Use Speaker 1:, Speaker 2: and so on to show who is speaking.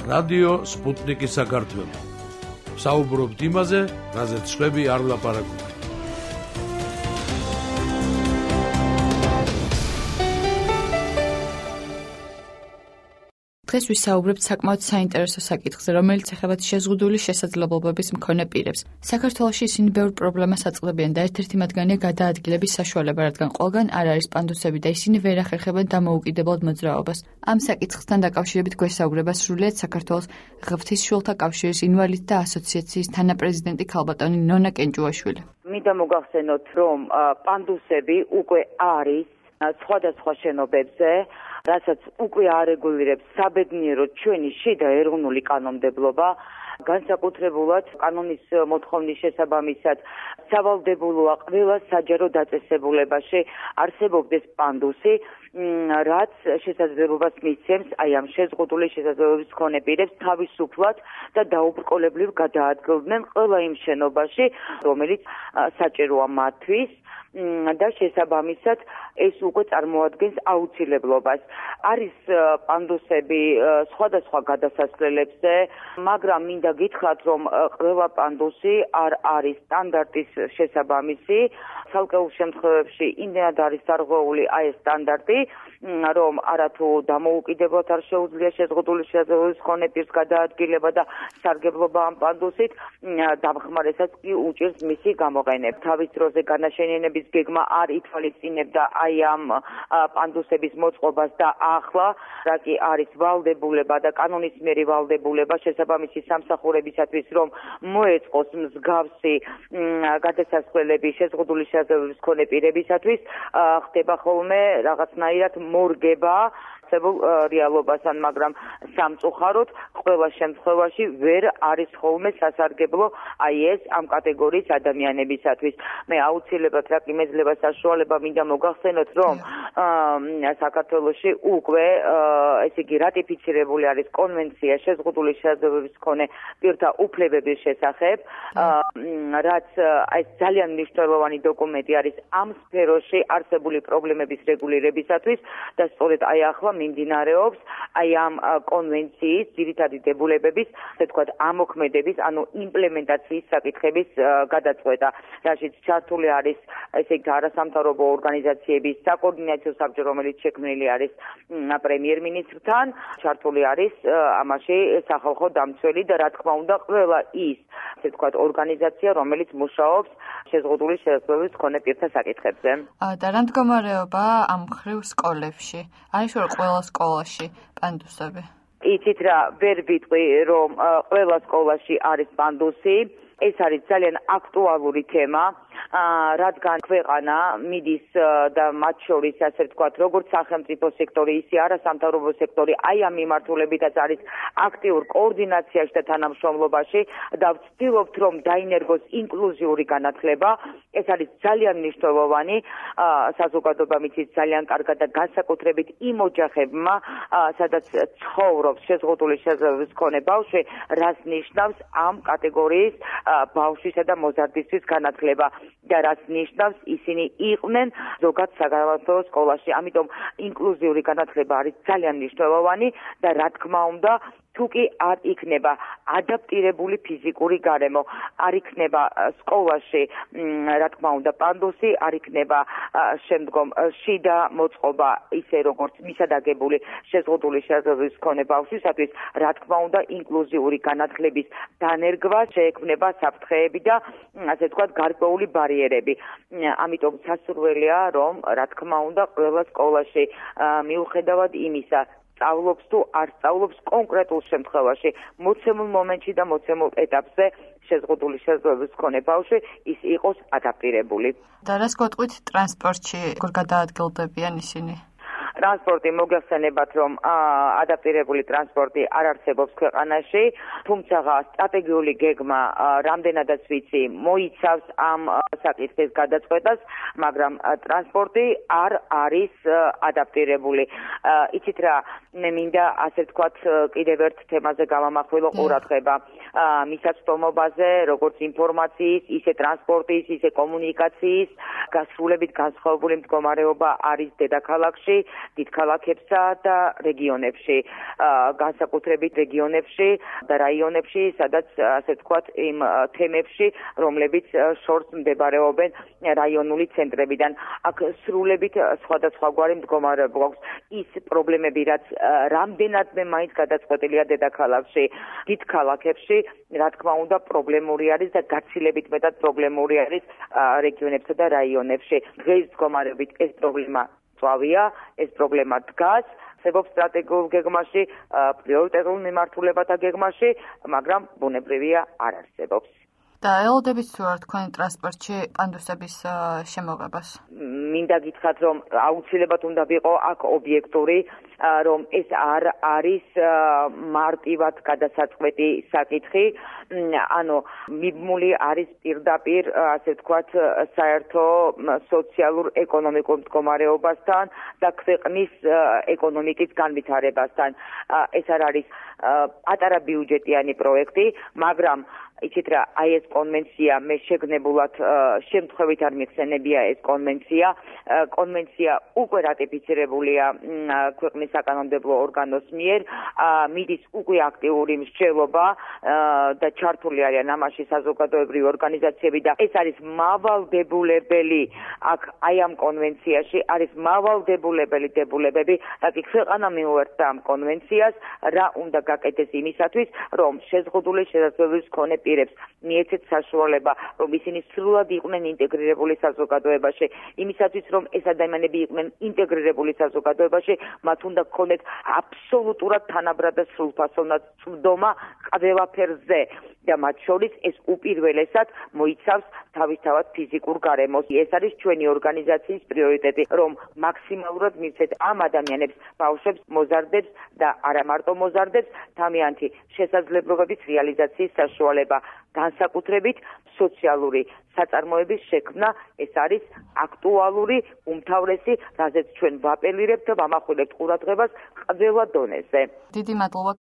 Speaker 1: რადიო სპუტნიკი საქართველო. საუბრობთ იმაზე, რაზეც სხვები არ ლაპარაკობენ.
Speaker 2: დღეს ვისაუბრებთ საკმაოდ საინტერესო საკითხზე, რომელიც ეხება შეზღუდული შესაძლებლობების მქონე პირებს. საქართველოში ისინი ბევრ პრობლემას აწყდებიან და ერთ-ერთი მათგანია გადაადგილების საშუალება, რადგან ყველგან არ არის პანდუსები და ისინი ვერ ახერხებენ დამოუკიდებლად მოძრაობას. ამ საკითხთან დაკავშირებით გვესაუბრება სრულიად საქართველოს ღვთისმშვილთა კავშირის ინვალიდთა ასოციაციის თანაპრეზიდენტი ქალბატონი ნონა კენჭუაშვილი.
Speaker 3: მინდა მოგახსენოთ, რომ პანდუსები უკვე არის სხვადასხვა შენობებზე, რასაც უკვე არეგულირებს საბედნიეროდ ჩვენი შიდა ეროვნული კანონმდებლობა, განსაკუთრებულად კანონის მოთხოვნის შესაბამისად სავალდებულოა ყველა საჯარო დაწესებულებაში არსებობდეს პანდუსი, რაც შესაძლებლობას მისცემს აი ამ შეზღუდული შესაძლებლობის მქონე პირებს თავისუფლად და დაუბრკოლებრივ გადაადგილდნენ ყველა იმ შენობაში, რომელიც საჭიროა მათთვის და შესაბამისად ეს უკვე წარმოადგენს აუცილებლობას. არის პანდუსები სხვადასხვა გადასასვლელებზე, მაგრამ მინდა გითხრათ, რომ ყველა პანდუსი არ არის სტანდარტის შესაბამისი. ცალკეულ შემთხვევებში იმდენად არის დარღვეული აი ეს სტანდარტი, რომ არათუ დამოუკიდებლად არ შეუძლია შეზღუდული შესაძლებლობის მქონე პირს გადაადგილება და სარგებლობა ამ პანდუსით, დამხმარესაც კი უჭირს მისი გამოყენება. თავის დროზე განაშენიანების გეგმა არ ითვალისწინებდა აი ამ პანდუსების მოწყობას და ახლა, რა კი არის ვალდებულება და კანონისმიერი ვალდებულება შესაბამისი სამსახურებისათვის, რომ მოეწყოს მსგავსი გადასასვლელები შეზღუდული შესაძლებლობის მქონე პირებისათვის, ხდება ხოლმე რაღაცნაირად მორგება რეალობასთან, მაგრამ სამწუხაროდ ყველა შემთხვევაში ვერ არის ხოლმე სასარგებლო აი ეს ამ კატეგორიის ადამიანებისათვის. მე აუცილებლად რა კი მეძლება საშუალება მინდა მოგახსენოთ, რომ საქართველოში უკვე ესე იგი რატიფიცირებული არის კონვენცია შეზღუდული შესაძლებლობის მქონე პირთა უფლებების შესახებ, რაც ეს ძალიან მნიშვნელოვანი დოკუმენტი არის ამ სფეროში არსებული პრობლემების რეგულირებისათვის და სწორედ აი ახლა მიმდინარეობს აი ამ კონვენციის ძირითადი დებულებების, ასე ვთქვათ, ამოქმედების, ანუ იმპლემენტაციის საკითხების გადაწყვეტა, რაშიც ჩართული არის ესე იგი არასამთავრობო ორგანიზაციების საკოორდინაციო საბჭო, რომელიც შექმნილი არის პრემიერ-მინისტრთან, ჩართული არის ამაში სახალხო დამცველი და რა თქმა უნდა ყველა ის, ასე ვთქვათ, ორგანიზაცია, რომელიც მუშაობს შეზღუდული შესაძლებლობის მქონე პირთა საკითხებზე.
Speaker 2: და რა მდგომარეობა ამ მხრივ სკოლებში? არის რომ ყველა სკოლაში პანდუსები?
Speaker 3: იცით რა, ვერ ვიტყვი, რომ ყველა სკოლაში არის პანდუსი. ეს არის ძალიან აქტუალური თემა, რადგან ქვეყანა მიდის და მათ შორის, ასე ვთქვათ, როგორც სახელმწიფო სექტორი, ისე არასამთავრობო სექტორი, აი ამ მიმართულებითაც არის აქტიურ კოორდინაციაში და თანამშრომლობაში და ვცდილობთ, რომ დაინერგოს ინკლუზიური განათლება. ეს არის ძალიან მნიშვნელოვანი საზოგადოება მიცით ძალიან კარგად და განსაკუთრებით იმ ოჯახებმა, სადაც ცხოვრობს შეზღუდული შესაძლებლობის მქონე ბავშვი, რას ნიშნავს ამ კატეგორიის ბავშვისა და მოზარდისთვის განათლება და რაც ნიშნავს ისინი იყვნენ ზოგად საგანმანათლებლო სკოლაში. ამიტომ ინკლუზიური განათლება არის ძალიან მნიშვნელოვანი და რა თქმა უნდა თუ კი არ იქნება ადაპტირებული ფიზიკური გარემო, არ იქნება სკოლაში, რა თქმა უნდა, პანდუსი, არ იქნება შემდგომ შიდა მოწყობა, ისე როგორც მისადაგებული შეზღუდული შესაძლებლობის მქონე ბავშვისათვის, რა თქმა უნდა, ინკლუზიური განათლების დანერგვა შეექმნება საფრთხეები და, ასე ვთქვათ, გარკვეული ბარიერები. ამიტომ სასურველია, რომ, რა თქმა უნდა, ყველა სკოლაში მიუხედავად იმისა, სწავლობს თუ არ სწავლობს კონკრეტულ შემთხვევაში, მოცემულ მომენტში და მოცემულ ეტაპზე შეზღუდული შესაძლებლობის მქონე ბავშვი ის იყოს ადაპტირებული.
Speaker 2: და რას გვეტყვით ტრანსპორტში, როგორ გადაადგილდებიან ისინი?
Speaker 3: ტრანსპორტი მოგეხსენებათ, რომ ადაპტირებული ტრანსპორტი არ არსებობს ქვეყანაში, თუმცა სტრატეგიული გეგმა რამდენადაც ვიცი მოიცავს ამ საკითხის გადაწყვეტას, მაგრამ ტრანსპორტი არ არის ადაპტირებული. იცით რა, მე მინდა ასე ვთქვათ, კიდევ ერთ თემაზე გავამახვილო ყურადღება. მისაწვდომობაზე, როგორც ინფორმაციის, ისე ტრანსპორტის, ისე კომუნიკაციის გასრულებით განსხვავებული მდგომარეობა არის დედაქალაქში, დიდ ქალაქებსა და რეგიონებში, განსაკუთრებით რეგიონებში და რაიონებში, სადაც ასე ვთქვათ, იმ თემებში, რომლებიც შორს მდებარეობენ რაიონული ცენტრებიდან. აქ სრულებით სხვადასხვაგვარი მდგომარეობა გვაქვს. ის პრობლემები, რაც რამდენადმე მაინც გადაწყვეტილია დედაქალაქში, დიდ ქალაქებში, რა თქმა უნდა, პრობლემური არის და გაცილებით მეტად პრობლემური არის რეგიონებსა და რაიონებში. დღეს მდგომარეობით ეს პრობლემა წვავია, ეს პრობლემა დგას, არსებობს სტრატეგიულ გეგმაში, პრიორიტეტულ მიმართულებათა გეგმაში, მაგრამ ბუნებრივია არ არსებობს.
Speaker 2: და ელოდებით თუ არ თქვენ ტრანსპორტში პანდუსების შემოღებას?
Speaker 3: მინდა გითხრათ, რომ აუცილებლად უნდა ვიყო აქ ობიექტური, რომ ეს არ არის მარტივად გადასაწყვეტი საკითხი, ანუ მიბმული არის პირდაპირ, ასე ვთქვათ, საერთო სოციალურ ეკონომიკურ მდგომარეობასთან და ქვეყნის ეკონომიკის განვითარებასთან. ეს არ არის პატარა ბიუჯეტიანი პროექტი, მაგრამ იცით რა, აი ეს კონვენცია მე შეგნებულად შემთხვევით არ მიხსენებია ეს კონვენცია. კონვენცია უკვე რატიფიცირებულია ქვეყნის საკანონმდებლო ორგანოს მიერ, მიდის უკვე აქტიური მსჯელობა და ჩართული არიან ამაში საზოგადოებრივი ორგანიზაციები და ეს არის მავალდებულებელი აქ აი ამ კონვენციაში არის მავალდებულებელი დებულებები, რადგან ქვეყანა მიუერთდა ამ კონვენციას, რა უნდა გაკეთდეს იმისათვის, რომ შეზღუდული შესაძლებლობის მქონე პირებს მიეცეთ საშუალება, რომ ისინი სრულად იყვნენ ინტეგრირებული საზოგადოებაში, იმისათვის, რომ ეს ადამიანები იყვნენ ინტეგრირებული საზოგადოებაში, მათ უნდა გქონდეთ აბსოლუტურად თანაბრად და სრულფასოვნად წვდომა ყველაფერზე და მათ შორის ეს უპირველესად მოიცავს თავისთავად ფიზიკურ გარემოს. ეს არის ჩვენი ორგანიზაციის პრიორიტეტი, რომ მაქსიმალურად მივცეთ ამ ადამიანებს, ბავშვებს, მოზარდებს და არა მარტო მოზარდებს, თავიანთი შესაძლებლობების რეალიზაციის საშუალება. განსაკუთრებით სოციალური საწარმოების შექმნა, ეს არის აქტუალური, უმთავრესი, რაზეც ჩვენ ვაპელირებთ და ვამახვილებთ ყურადღებას ყველა დონეზე.
Speaker 2: დიდი მადლობა.